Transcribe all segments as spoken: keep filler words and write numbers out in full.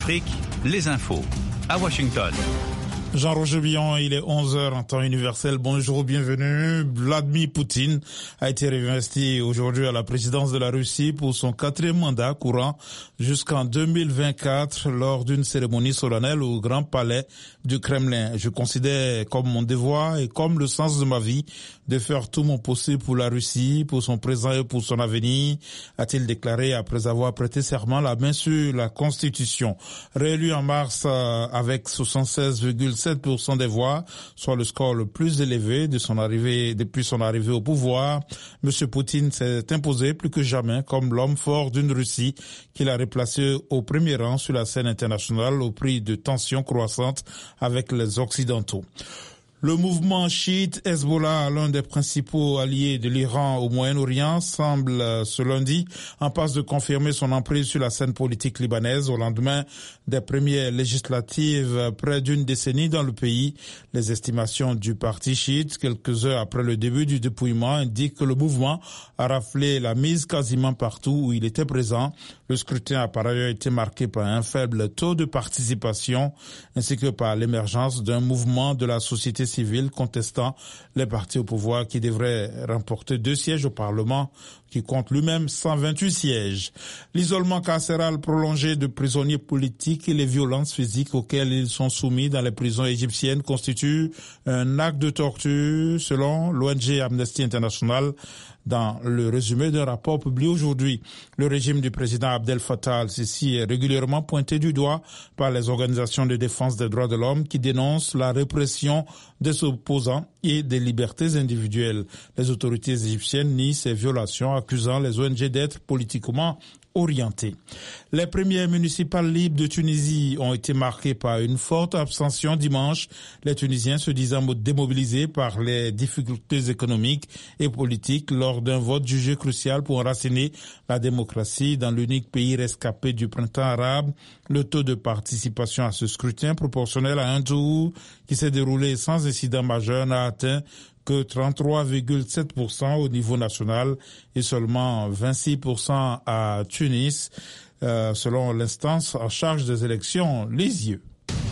Afrique, les infos, à Washington. Jean-Roger Billon, il est onze heures en temps universel. Bonjour, bienvenue. Vladimir Poutine a été réinvesti aujourd'hui à la présidence de la Russie pour son quatrième mandat courant jusqu'en deux mille vingt-quatre lors d'une cérémonie solennelle au Grand Palais du Kremlin. Je considère comme mon devoir et comme le sens de ma vie de faire tout mon possible pour la Russie, pour son présent et pour son avenir, a-t-il déclaré après avoir prêté serment la main sur la Constitution. Réélu en mars euh, avec soixante-seize virgule sept pour cent des voix, soit le score le plus élevé de son arrivée, depuis son arrivée au pouvoir, M. Poutine s'est imposé plus que jamais comme l'homme fort d'une Russie qu'il a replacé au premier rang sur la scène internationale au prix de tensions croissantes avec les Occidentaux. Le mouvement chiite Hezbollah, l'un des principaux alliés de l'Iran au Moyen-Orient, semble ce lundi en passe de confirmer son emprise sur la scène politique libanaise au lendemain des premières législatives près d'une décennie dans le pays. Les estimations du parti chiite, quelques heures après le début du dépouillement, indiquent que le mouvement a raflé la mise quasiment partout où il était présent. Le scrutin a par ailleurs été marqué par un faible taux de participation ainsi que par l'émergence d'un mouvement de la société civile contestant les partis au pouvoir qui devraient remporter deux sièges au Parlement qui compte lui-même cent vingt-huit sièges. L'isolement carcéral prolongé de prisonniers politiques et les violences physiques auxquelles ils sont soumis dans les prisons égyptiennes constituent un acte de torture selon l'O N G Amnesty International dans le résumé d'un rapport publié aujourd'hui. Le régime du président Abdel Fattah al-Sisi est régulièrement pointé du doigt par les organisations de défense des droits de l'homme qui dénoncent la répression des opposants et des libertés individuelles. Les autorités égyptiennes nient ces violations, accusant les O N G d'être politiquement orientés. Les premières municipales libres de Tunisie ont été marquées par une forte abstention dimanche, les Tunisiens se disant démobilisés par les difficultés économiques et politiques lors d'un vote jugé crucial pour enraciner la démocratie dans l'unique pays rescapé du printemps arabe. Le taux de participation à ce scrutin proportionnel à un tour qui s'est déroulé sans incident majeur n'a atteint que trente-trois virgule sept pour cent au niveau national et seulement vingt-six pour cent à Tunis, euh, selon l'instance en charge des élections, les yeux.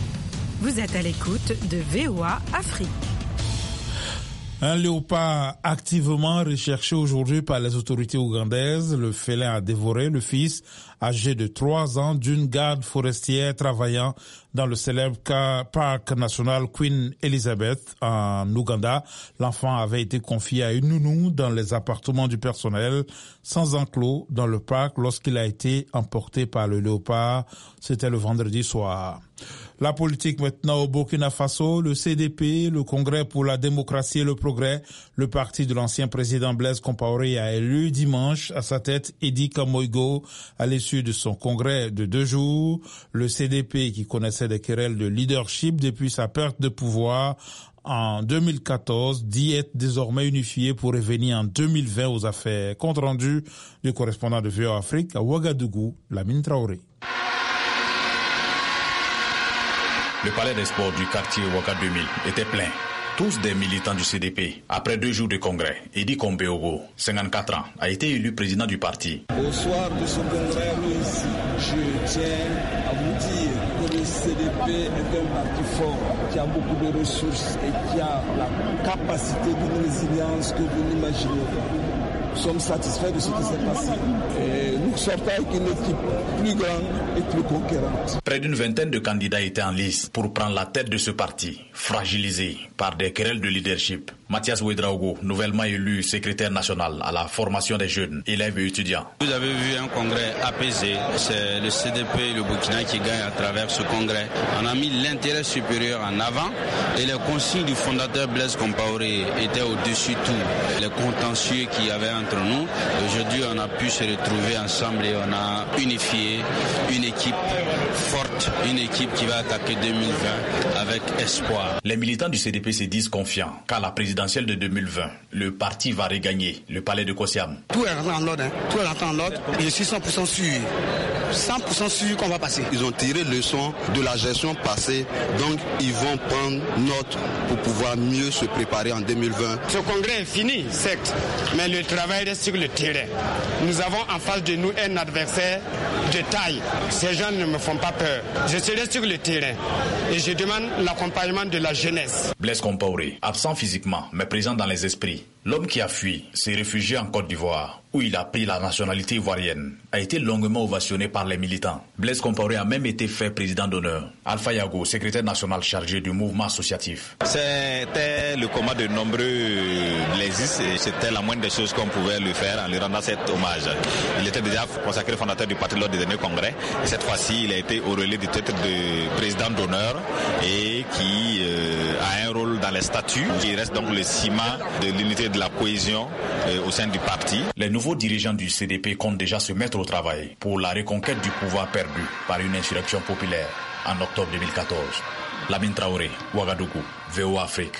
Vous êtes à l'écoute de V O A Afrique. Un léopard activement recherché aujourd'hui par les autorités ougandaises. Le félin a dévoré le fils âgé de trois ans d'une garde forestière travaillant dans le célèbre parc national Queen Elizabeth en Ouganda. L'enfant avait été confié à une nounou dans les appartements du personnel sans enclos dans le parc lorsqu'il a été emporté par le léopard. C'était le vendredi soir. La politique maintenant au Burkina Faso, le C D P, le Congrès pour la démocratie et le progrès, le parti de l'ancien président Blaise Compaoré a élu dimanche à sa tête Edi Kamoigo à l'issue de son congrès de deux jours. Le C D P qui connaissait des querelles de leadership depuis sa perte de pouvoir en deux mille quatorze dit être désormais unifié pour revenir en deux mille vingt aux affaires. Compte rendu du correspondant de V O A Afrique à Ouagadougou, Lamine Traoré. Le palais des sports du quartier Ouaka deux mille était plein. Tous des militants du C D P. Après deux jours de congrès, Edi Kombeogo, cinquante-quatre ans, a été élu président du parti. Au soir de ce congrès, ici, je tiens à vous dire que le C D P est un parti fort, qui a beaucoup de ressources et qui a la capacité d'une résilience que vous n'imaginez pas. Nous sommes satisfaits de ce qui s'est passé. Et nous sortons avec une équipe plus grande et plus conquérante. Près d'une vingtaine de candidats étaient en lice pour prendre la tête de ce parti, fragilisé par des querelles de leadership. Mathias Ouedraogo, nouvellement élu secrétaire national à la formation des jeunes, élèves et étudiants. Vous avez vu un congrès apaisé. C'est le C D P et le Burkina qui gagnent à travers ce congrès. On a mis l'intérêt supérieur en avant et les consignes du fondateur Blaise Compaoré étaient au-dessus de tout. Les contentieux qu'il y avait entre nous. Aujourd'hui, on a pu se retrouver ensemble et on a unifié une équipe forte, une équipe qui va attaquer deux mille vingt avec espoir. Les militants du C D P se disent confiants car la présidence présidentielle de deux mille vingt, le parti va regagner le palais de Kossiam. Tout est rentré en ordre, hein. Tout est rentré en ordre. Et je suis cent pour cent sûr, cent pour cent sûr qu'on va passer. Ils ont tiré leçon de la gestion passée, donc ils vont prendre note pour pouvoir mieux se préparer en deux mille vingt. Ce congrès est fini, certes, mais le travail reste sur le terrain. Nous avons en face de nous un adversaire de taille. Ces gens ne me font pas peur. Je serai sur le terrain et je demande l'accompagnement de la jeunesse. Blaise Compaoré, absent physiquement mais présent dans les esprits, l'homme qui a fui s'est réfugié en Côte d'Ivoire, où il a pris la nationalité ivoirienne, a été longuement ovationné par les militants. Blaise Compaoré a même été fait président d'honneur. Alpha Yago, secrétaire national chargé du mouvement associatif. C'était le combat de nombreux blaisis et c'était la moindre des choses qu'on pouvait lui faire en lui rendant cet hommage. Il était déjà consacré fondateur du parti lors des derniers congrès. Et cette fois-ci, il a été auréolé du titre de président d'honneur et qui euh, a un rôle dans les statuts. Il reste donc le ciment de l'unité de la cohésion euh, au sein du parti. Les nouveaux dirigeants du C D P comptent déjà se mettre au travail pour la reconquête du pouvoir perdu par une insurrection populaire en octobre deux mille quatorze. Lamine Traoré, Ouagadougou, V O A Afrique.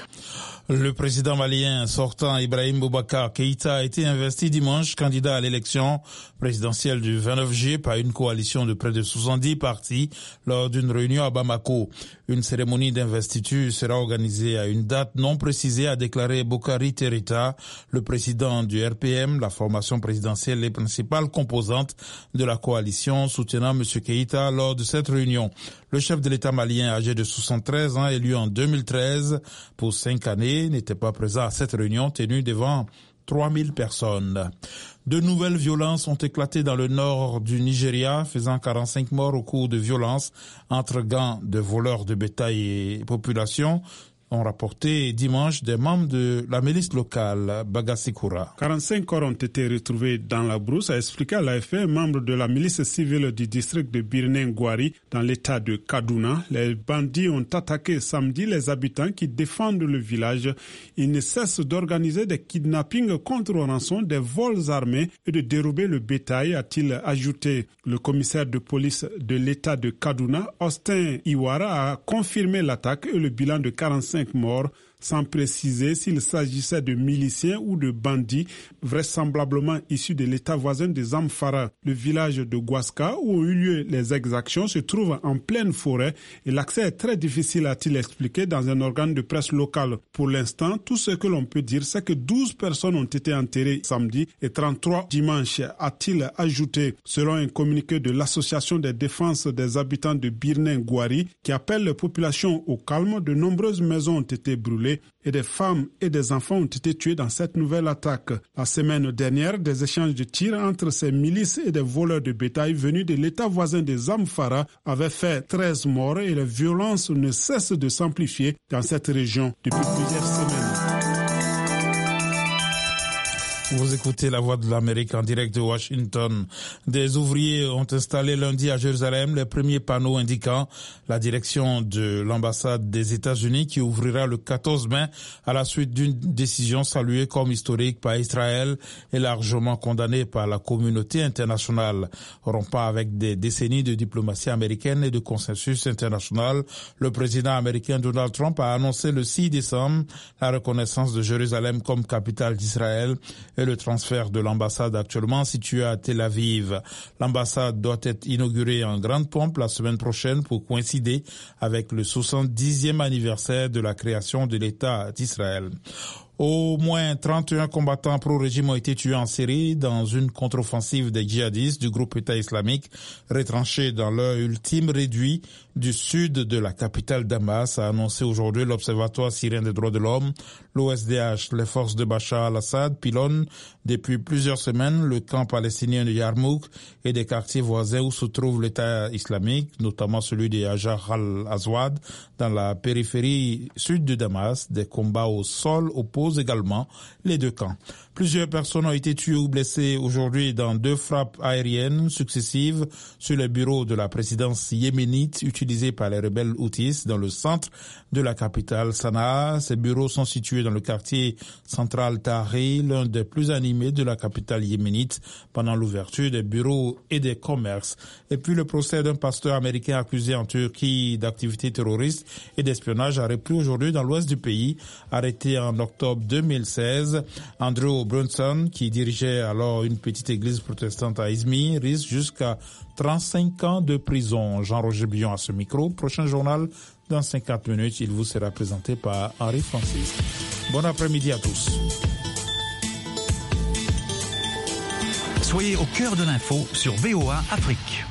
Le président malien sortant Ibrahim Boubacar Keïta a été investi dimanche candidat à l'élection présidentielle du vingt-neuf juillet par une coalition de près de soixante-dix partis lors d'une réunion à Bamako. Une cérémonie d'investiture sera organisée à une date non précisée, a déclaré Bokari Terita, le président du R P M, la formation présidentielle et principale composante de la coalition soutenant M. Keïta lors de cette réunion. Le chef de l'État malien, âgé de soixante-treize ans, élu en deux mille treize pour cinq années, n'était pas présent à cette réunion tenue devant trois mille personnes. De nouvelles violences ont éclaté dans le nord du Nigeria, faisant quarante-cinq morts au cours de violences entre gangs de voleurs de bétail et population, ont rapporté dimanche des membres de la milice locale Bagasikura. quarante-cinq corps ont été retrouvés dans la brousse, a expliqué à l'A F P un membre de la milice civile du district de Birnin-Gwari dans l'état de Kaduna. Les bandits ont attaqué samedi les habitants qui défendent le village. Ils ne cessent d'organiser des kidnappings contre rançon, des vols armés et de dérober le bétail, a-t-il ajouté. Le commissaire de police de l'état de Kaduna, Austin Iwara, a confirmé l'attaque et le bilan de quarante-cinq morts, sans préciser s'il s'agissait de miliciens ou de bandits, vraisemblablement issus de l'état voisin de Zamfara. Le village de Gwaska, où ont eu lieu les exactions, se trouve en pleine forêt et l'accès est très difficile, a-t-il expliqué dans un organe de presse local. Pour l'instant, tout ce que l'on peut dire, c'est que douze personnes ont été enterrées samedi et trente-trois dimanche, a-t-il ajouté. Selon un communiqué de l'Association des défenses des habitants de Birnin-Gwari, qui appelle les populations au calme, de nombreuses maisons ont été brûlées et des femmes et des enfants ont été tués dans cette nouvelle attaque. La semaine dernière, des échanges de tirs entre ces milices et des voleurs de bétail venus de l'état voisin de Zamfara avaient fait treize morts et les violences ne cessent de s'amplifier dans cette région depuis plusieurs semaines. Vous écoutez la voix de l'Amérique en direct de Washington. Des ouvriers ont installé lundi à Jérusalem les premiers panneaux indiquant la direction de l'ambassade des États-Unis qui ouvrira le quatorze mai à la suite d'une décision saluée comme historique par Israël et largement condamnée par la communauté internationale. Rompant avec des décennies de diplomatie américaine et de consensus international, le président américain Donald Trump a annoncé le six décembre la reconnaissance de Jérusalem comme capitale d'Israël et le transfert de l'ambassade actuellement située à Tel Aviv. L'ambassade doit être inaugurée en grande pompe la semaine prochaine pour coïncider avec le soixante-dixième anniversaire de la création de l'État d'Israël. Au moins trente et un combattants pro-régime ont été tués en Syrie dans une contre-offensive des djihadistes du groupe État islamique retranchés dans leur ultime réduit du sud de la capitale Damas, a annoncé aujourd'hui l'Observatoire syrien des droits de l'homme. L'O S D H, les forces de Bachar al-Assad, pilonnent depuis plusieurs semaines le camp palestinien de Yarmouk et des quartiers voisins où se trouve l'État islamique, notamment celui de Hajar al-Aswad, dans la périphérie sud de Damas. Des combats au sol opposent également les deux camps. Plusieurs personnes ont été tuées ou blessées aujourd'hui dans deux frappes aériennes successives sur les bureaux de la présidence yéménite utilisés par les rebelles houthis dans le centre de la capitale Sanaa. Ces bureaux sont situés dans le quartier central Tahrir, l'un des plus animés de la capitale yéménite, pendant l'ouverture des bureaux et des commerces. Et puis le procès d'un pasteur américain accusé en Turquie d'activités terroristes et d'espionnage a repris aujourd'hui dans l'ouest du pays. Arrêté en octobre deux mille seize, Andrew Brunson, qui dirigeait alors une petite église protestante à Izmir, risque jusqu'à trente-cinq ans de prison. Jean-Roger Billon à ce micro. Prochain journal dans cinquante minutes. Il vous sera présenté par Henri Francis. Bon après-midi à tous. Soyez au cœur de l'info sur V O A Afrique.